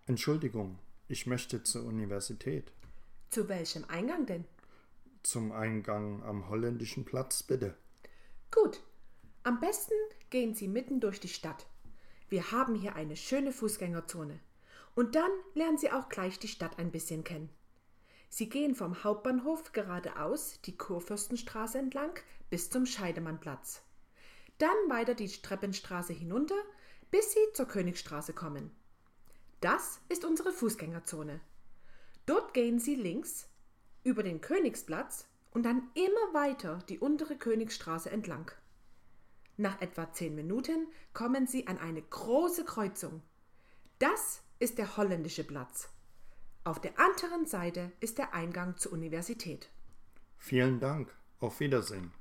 Entschuldigung, ich möchte zur Universität. Zu welchem Eingang denn? Zum Eingang am Holländischen Platz, bitte. Gut, am besten gehen Sie mitten durch die Stadt. Wir haben hier eine schöne Fußgängerzone. Und dann lernen Sie auch gleich die Stadt ein bisschen kennen. Sie gehen vom Hauptbahnhof geradeaus die Kurfürstenstraße entlang bis zum Scheidemannplatz. Dann weiter die Treppenstraße hinunter, bis Sie zur Königstraße kommen. Das ist unsere Fußgängerzone. Dort gehen Sie links über den Königsplatz und dann immer weiter die untere Königstraße entlang. Nach etwa 10 Minuten kommen Sie an eine große Kreuzung. Das ist der Holländische Platz. Auf der anderen Seite ist der Eingang zur Universität. Vielen Dank. Auf Wiedersehen.